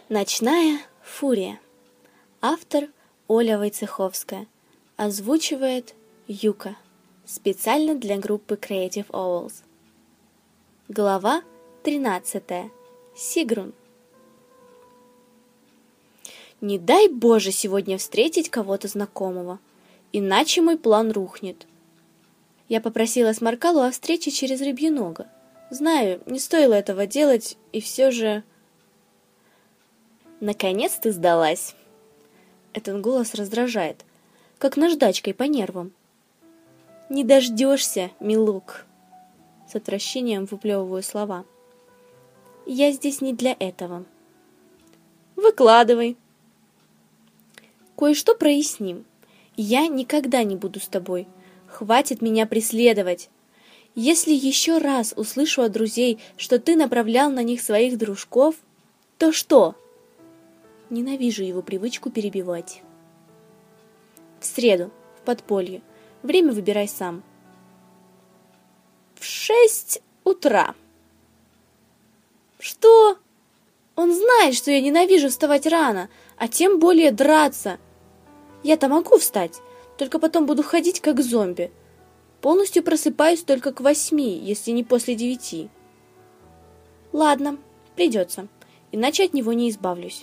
Ночная фурия. Автор Оля Войцеховская. Озвучивает Юка. Специально для группы Creative Owls. Глава 13. Сигрун. Не дай Боже сегодня встретить кого-то знакомого, иначе мой план рухнет. Я попросила Сморкалу о встрече через Рыбьенога. Знаю, не стоило этого делать, и все же... Наконец ты сдалась. Этот голос раздражает, как наждачкой по нервам. Не дождешься, милук. С отвращением выплевываю слова. Я здесь не для этого. Выкладывай. Кое-что проясним. Я никогда не буду с тобой. Хватит меня преследовать. Если еще раз услышу от друзей, что ты направлял на них своих дружков, то что? Ненавижу его привычку перебивать. В среду, в подполье. Время выбирай сам. В 6 утра. Что? Он знает, что я ненавижу вставать рано, а тем более драться. Я-то могу встать, только потом буду ходить как зомби. Полностью просыпаюсь только к 8, если не после 9. Ладно, придется, иначе от него не избавлюсь.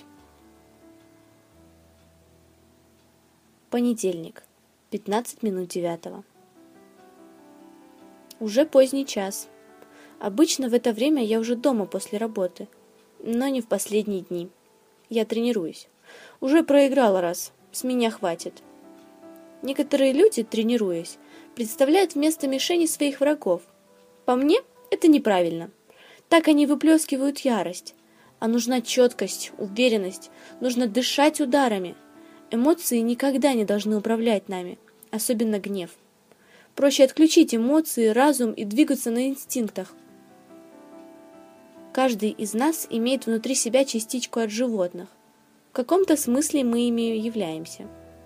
Понедельник, 15 минут 9. Уже поздний час. Обычно в это время я уже дома после работы, но не в последние дни. Я тренируюсь. Уже проиграла раз, с меня хватит. Некоторые люди, тренируясь, представляют вместо мишени своих врагов. По мне, это неправильно. Так они выплескивают ярость. А нужна четкость, уверенность, нужно дышать ударами. Эмоции никогда не должны управлять нами, особенно гнев. Проще отключить эмоции, разум и двигаться на инстинктах. Каждый из нас имеет внутри себя частичку от животных. В каком-то смысле мы ими являемся.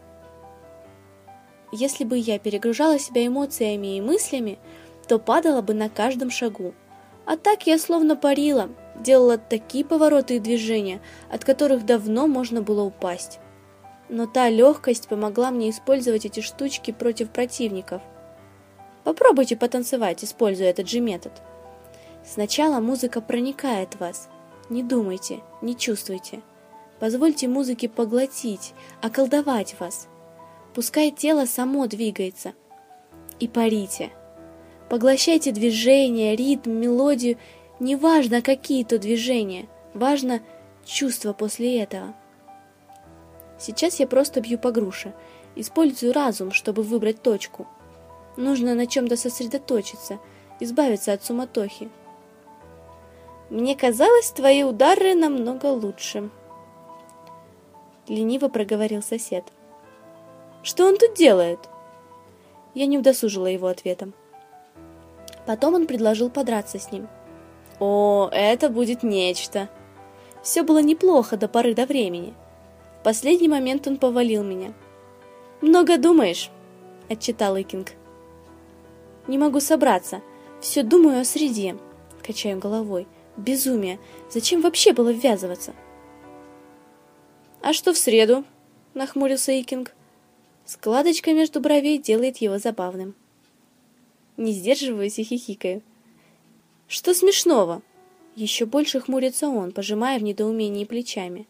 Если бы я перегружала себя эмоциями и мыслями, то падала бы на каждом шагу. А так я словно парила, делала такие повороты и движения, от которых давно можно было упасть. Но та легкость помогла мне использовать эти штучки против противников. Попробуйте потанцевать, используя этот же метод. Сначала музыка проникает в вас. Не думайте, не чувствуйте. Позвольте музыке поглотить, околдовать вас. Пускай тело само двигается. И парите. Поглощайте движения, ритм, мелодию. Неважно, какие то движения. Важно чувство после этого. Сейчас я просто бью по груше. Использую разум, чтобы выбрать точку. Нужно на чем-то сосредоточиться, избавиться от суматохи. Мне казалось, твои удары намного лучше. Лениво проговорил сосед. Что он тут делает? Я не удосужила его ответом. Потом он предложил подраться с ним. О, это будет нечто. Все было неплохо до поры до времени. В последний момент он повалил меня. «Много думаешь?» – отчитал Икинг. «Не могу собраться. Все думаю о среде». Качаю головой. «Безумие. Зачем вообще было ввязываться?» «А что в среду?» – нахмурился Икинг. Складочка между бровей делает его забавным. Не сдерживаюсь и хихикаю. «Что смешного?» Еще больше хмурится он, пожимая в недоумении плечами.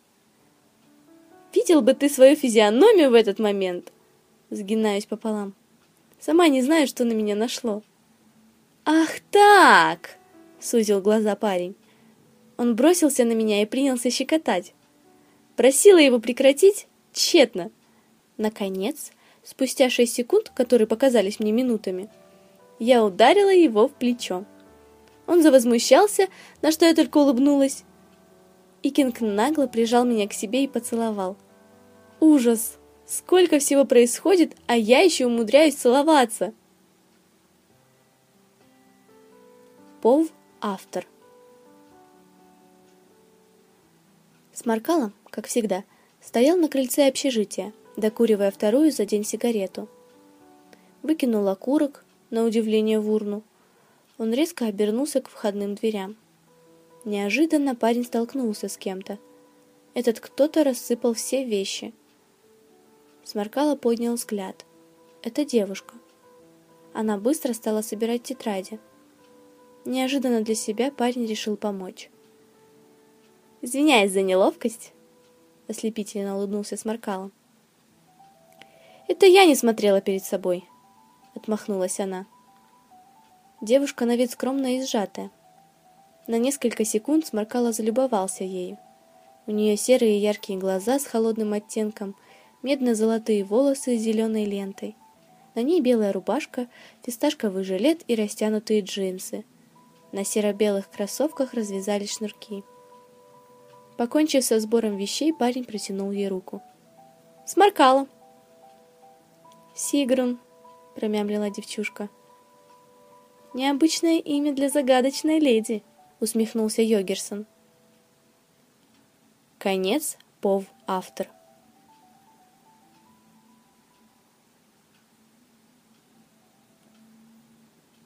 «Видел бы ты свою физиономию в этот момент!» Сгинаюсь пополам. Сама не знаю, что на меня нашло. «Ах так!» — сузил глаза парень. Он бросился на меня и принялся щекотать. Просила его прекратить тщетно. Наконец, спустя 6 секунд, которые показались мне минутами, я ударила его в плечо. Он завозмущался, на что я только улыбнулась. Икинг нагло прижал меня к себе и поцеловал. Ужас! Сколько всего происходит, а я еще умудряюсь целоваться. Пов автор. Сморкала, как всегда, стоял на крыльце общежития, докуривая вторую за день сигарету. Выкинул окурок, на удивление, в урну. Он резко обернулся к входным дверям. Неожиданно парень столкнулся с кем-то. Этот кто-то рассыпал все вещи. Сморкало поднял взгляд. Это девушка. Она быстро стала собирать тетради. Неожиданно для себя парень решил помочь. «Извиняюсь за неловкость», — ослепительно улыбнулся Сморкало. «Это я не смотрела перед собой», — отмахнулась она. Девушка на вид скромная и сжатая. На несколько секунд Сморкало залюбовался ею. У нее серые яркие глаза с холодным оттенком, медно-золотые волосы с зеленой лентой. На ней белая рубашка, фисташковый жилет и растянутые джинсы. На серо-белых кроссовках развязались шнурки. Покончив со сбором вещей, парень протянул ей руку. «Сморкало!» «Сигрун», — промямлила девчушка. «Необычное имя для загадочной леди», — усмехнулся Йогерсон. Конец. Пов. Автор.